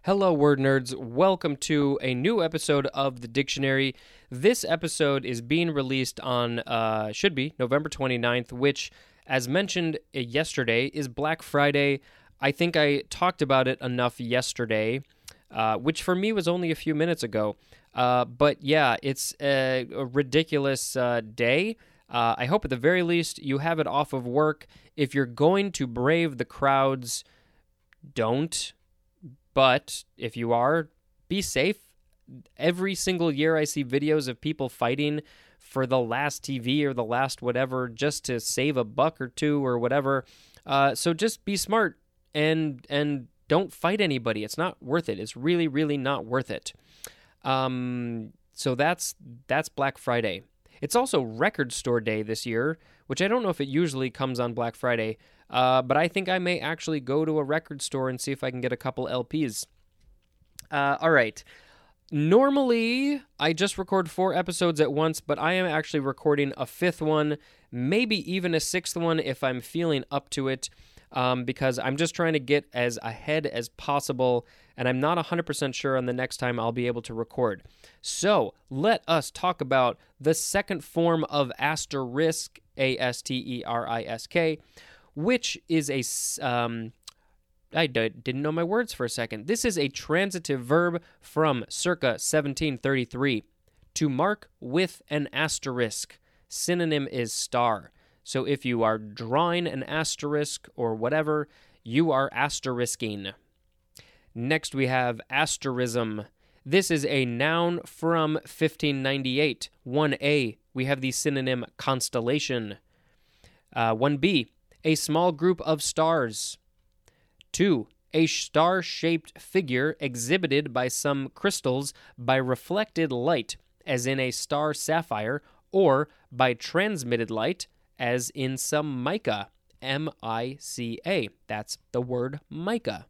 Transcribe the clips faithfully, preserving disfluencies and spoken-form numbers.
Hello, word nerds. Welcome to a new episode of the Dictionary. This episode is being released on, uh, should be, November twenty-ninth, which, as mentioned uh, yesterday, is Black Friday. I think I talked about it enough yesterday, uh, which for me was only a few minutes ago. Uh, but yeah, it's a, a ridiculous uh, day. Uh, I hope at the very least you have it off of work. If you're going to brave the crowds, don't. But if you are, be safe. Every single year I see videos of people fighting for the last T V or the last whatever just to save a buck or two or whatever. Uh, so just be smart and and don't fight anybody. It's not worth it. It's really, really not worth it. Um, so that's that's Black Friday. It's also Record Store Day this year, which I don't know if it usually comes on Black Friday, uh, but I think I may actually go to a record store and see if I can get a couple L Ps. Uh, all right. Normally, I just record four episodes at once, but I am actually recording a fifth one, maybe even a sixth one if I'm feeling up to it, um, because I'm just trying to get as ahead as possible, and I'm not one hundred percent sure on the next time I'll be able to record. So, let us talk about the second form of asterisk, A S T E R I S K, which is a, um, I d- didn't know my words for a second. This is a transitive verb from circa seventeen thirty-three, to mark with an asterisk. Synonym is star. So if you are drawing an asterisk or whatever, you are asterisking. Next we have asterism. This is a noun from fifteen ninety-eight. one A, we have the synonym constellation. Uh, one B, a small group of stars. two. A star-shaped figure exhibited by some crystals by reflected light, as in a star sapphire, or by transmitted light, as in some mica, M I C A. That's the word mica.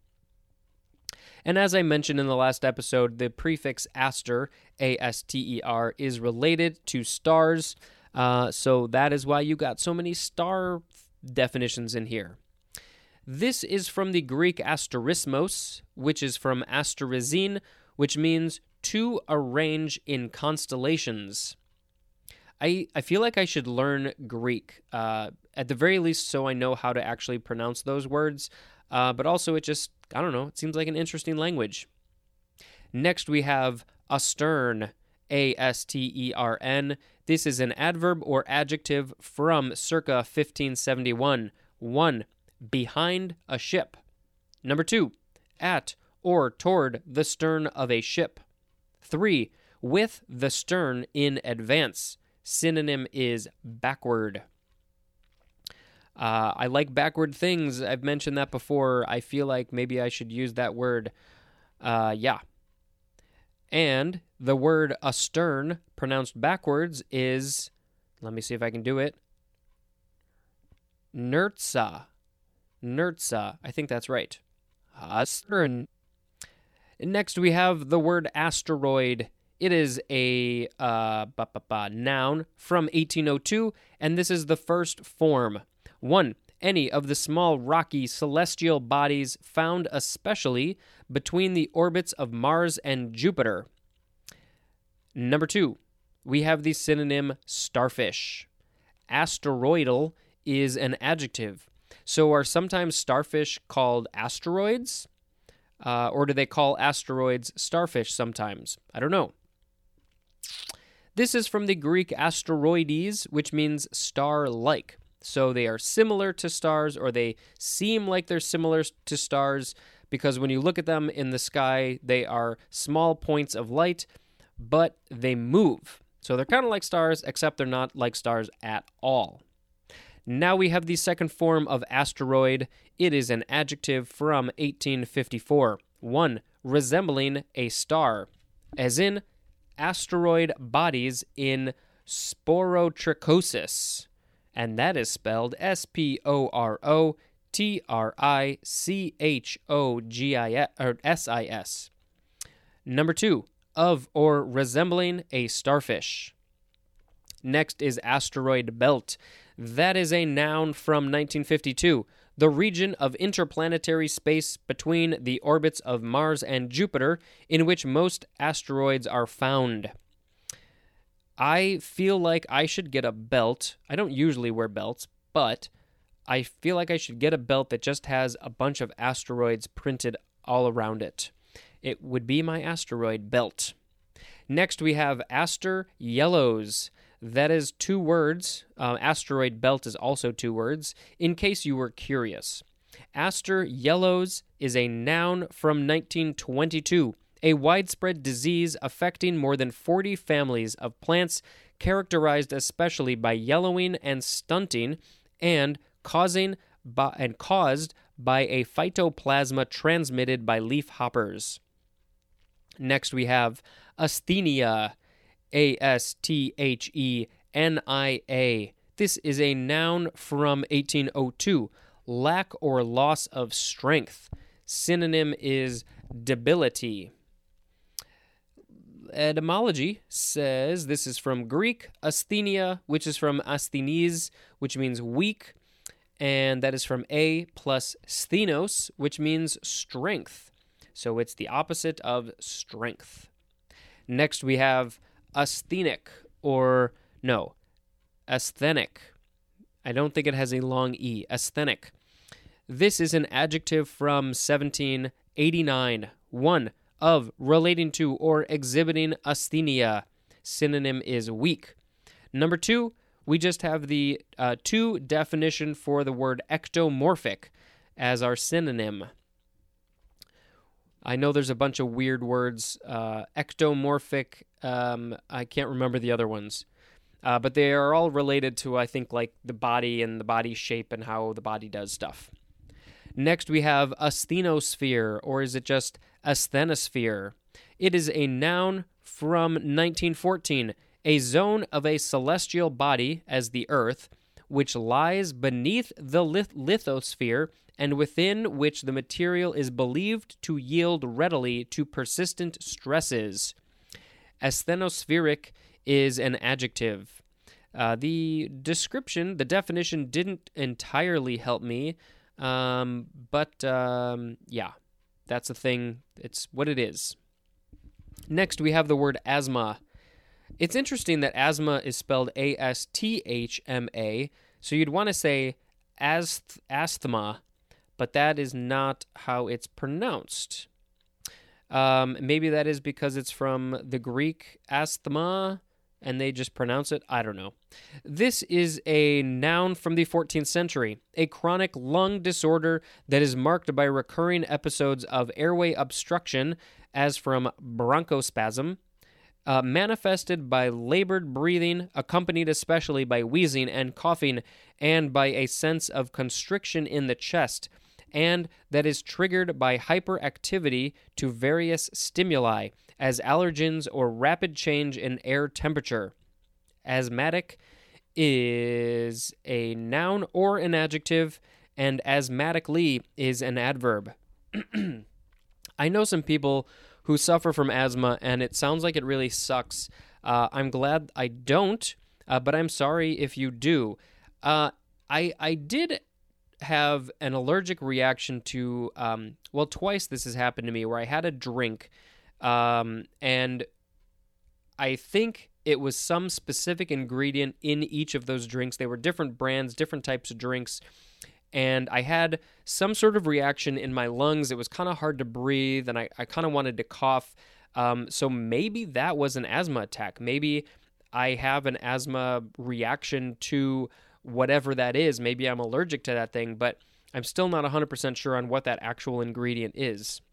And as I mentioned in the last episode, the prefix aster, A S T E R, is related to stars, uh, so that is why you got so many star definitions in here. This is from the Greek asterismos, which is from asterizine, which means to arrange in constellations. I, I feel like I should learn Greek, uh, at the very least so I know how to actually pronounce those words, uh, but also it just, I don't know, it seems like an interesting language. Next we have astern, A S T E R N. This is an adverb or adjective from circa fifteen seventy-one. one. Behind a ship. Number two, at or toward the stern of a ship. three. With the stern in advance. Synonym is backward. Uh, I like backward things. I've mentioned that before. I feel like maybe I should use that word. Uh, yeah. And the word astern, pronounced backwards, is, let me see if I can do it, nertsa. Nertsa. I think that's right. Astern. Next, we have the word asteroid. It is a uh, ba, ba, ba, noun from eighteen oh two, and this is the first form. one. Any of the small rocky celestial bodies found especially between the orbits of Mars and Jupiter. Number two, we have the synonym starfish. Asteroidal is an adjective. So are sometimes starfish called asteroids? Uh, or do they call asteroids starfish sometimes? I don't know. This is from the Greek asteroides, which means star-like. So they are similar to stars, or they seem like they're similar to stars, because when you look at them in the sky, they are small points of light, but they move. So they're kind of like stars, except they're not like stars at all. Now we have the second form of asteroid. It is an adjective from eighteen fifty-four. one. Resembling a star, as in asteroid bodies in sporotrichosis. And that is spelled S P O R O T R I C H O G I S I S. Number two, of or resembling a starfish. Next is asteroid belt. That is a noun from nineteen fifty-two. the region of interplanetary space between the orbits of Mars and Jupiter in which most asteroids are found. I feel like I should get a belt. I don't usually wear belts, but I feel like I should get a belt that just has a bunch of asteroids printed all around it. It would be my asteroid belt. Next, we have Aster Yellows. That is two words. Uh, asteroid belt is also two words, in case you were curious. Aster Yellows is a noun from nineteen twenty-two, a widespread disease affecting more than forty families of plants, characterized especially by yellowing and stunting, and causing by, and caused by a phytoplasma transmitted by leaf hoppers. Next, we have asthenia, A S T H E N I A. This is a noun from eighteen oh two, lack or loss of strength. Synonym is debility. Etymology says this is from Greek, asthenia, which is from asthenes, which means weak, and that is from a plus sthenos, which means strength. So it's the opposite of strength. Next, we have asthenic, or no, asthenic. I don't think it has a long E. Asthenic. This is an adjective from seventeen eighty-nine. One, of, relating to, or exhibiting asthenia. Synonym is weak. Number two, we just have the uh, two definition for the word ectomorphic as our synonym. I know there's a bunch of weird words, uh, ectomorphic, um, I can't remember the other ones, uh, but they are all related to, I think, like the body and the body shape and how the body does stuff. Next, we have asthenosphere, or is it just asthenosphere? It is a noun from nineteen fourteen, a zone of a celestial body, as the Earth, which lies beneath the lith- lithosphere and within which the material is believed to yield readily to persistent stresses. Asthenospheric is an adjective. Uh, the description, the definition didn't entirely help me, um, but um, yeah, that's a thing. It's what it is. Next, we have the word asthma. It's interesting that asthma is spelled A S T H M A, so you'd want to say asth- asthma, but that is not how it's pronounced. Um, maybe that is because it's from the Greek asthma, and they just pronounce it. I don't know. This is a noun from the fourteenth century, a chronic lung disorder that is marked by recurring episodes of airway obstruction, as from bronchospasm, uh, manifested by labored breathing, accompanied especially by wheezing and coughing, and by a sense of constriction in the chest, and that is triggered by hyperactivity to various stimuli, as allergens or rapid change in air temperature. Asthmatic is a noun or an adjective, and asthmatically is an adverb. I know some people who suffer from asthma, and it sounds like it really sucks. Uh, I'm glad I don't, uh, but I'm sorry if you do. Uh, I I did have an allergic reaction to, um, well, twice this has happened to me, where I had a drink, um, and I think it was some specific ingredient in each of those drinks. They were different brands, different types of drinks, and I had some sort of reaction in my lungs. It was kind of hard to breathe, and I, I kind of wanted to cough. Um, so maybe that was an asthma attack. Maybe I have an asthma reaction to whatever that is. Maybe I'm allergic to that thing, but I'm still not one hundred percent sure on what that actual ingredient is.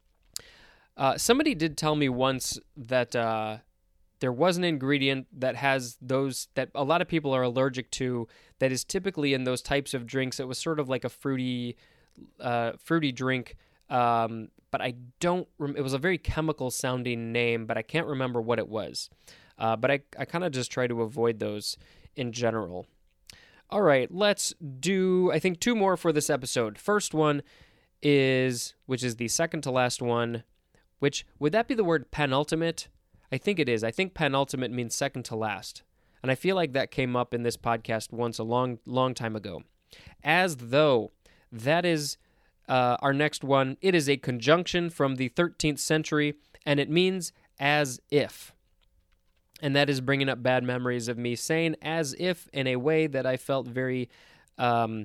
Uh, somebody did tell me once that uh, there was an ingredient that has those, that a lot of people are allergic to, that is typically in those types of drinks. It was sort of like a fruity, uh, fruity drink, um, but I don't, rem- it was a very chemical sounding name, but I can't remember what it was. Uh, but I, I kind of just try to avoid those in general. All right, let's do, I think, two more for this episode. First one is, which is the second to last one, which, would that be the word penultimate? I think it is. I think penultimate means second to last. And I feel like that came up in this podcast once a long, long time ago. As though. That is uh, our next one. It is a conjunction from the thirteenth century, and it means as if. And that is bringing up bad memories of me saying as if in a way that I felt very, um,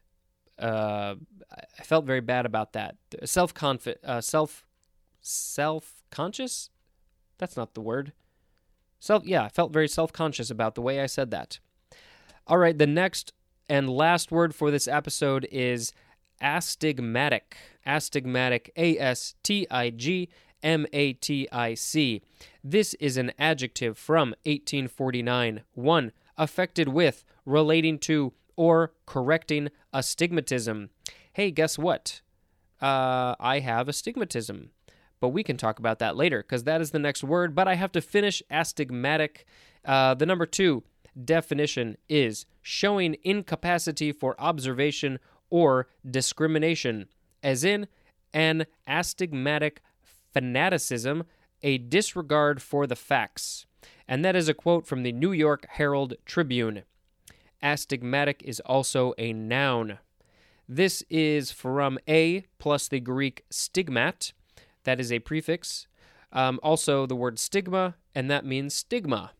uh, I felt very bad about that. Self-confi- uh, self, self-conscious? That's not the word. Self, yeah, I felt very self-conscious about the way I said that. All right, the next and last word for this episode is astigmatic. Astigmatic, A S T I G M A T I C. This is an adjective from eighteen forty-nine. One, affected with, relating to, or correcting astigmatism. Hey, guess what? Uh, I have astigmatism. But we can talk about that later, because that is the next word. But I have to finish astigmatic. Uh, the number two definition is showing incapacity for observation or discrimination, as in an astigmatic fanaticism, a disregard for the facts. And that is a quote from the New York Herald Tribune. Astigmatic is also a noun. This is from a plus the Greek stigmat. That is a prefix. Um, also the word stigma, and that means stigma.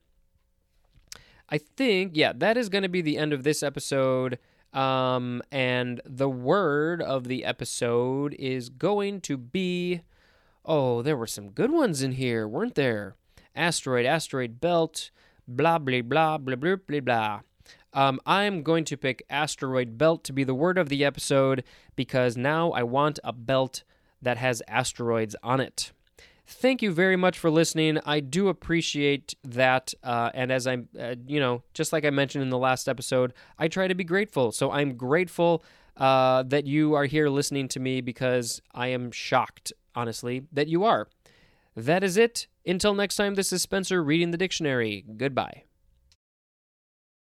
I think, yeah, that is going to be the end of this episode. Um, and the word of the episode is going to be... Oh, there were some good ones in here, weren't there? Asteroid, asteroid belt, blah, blah, blah, blah, blah, blah, blah. Um, I'm going to pick asteroid belt to be the word of the episode because now I want a belt that has asteroids on it. Thank you very much for listening. I do appreciate that. Uh, and as I'm, uh, you know, just like I mentioned in the last episode, I try to be grateful. So I'm grateful uh, that you are here listening to me because I am shocked, honestly, that you are. That is it. Until next time, this is Spencer reading the dictionary. Goodbye.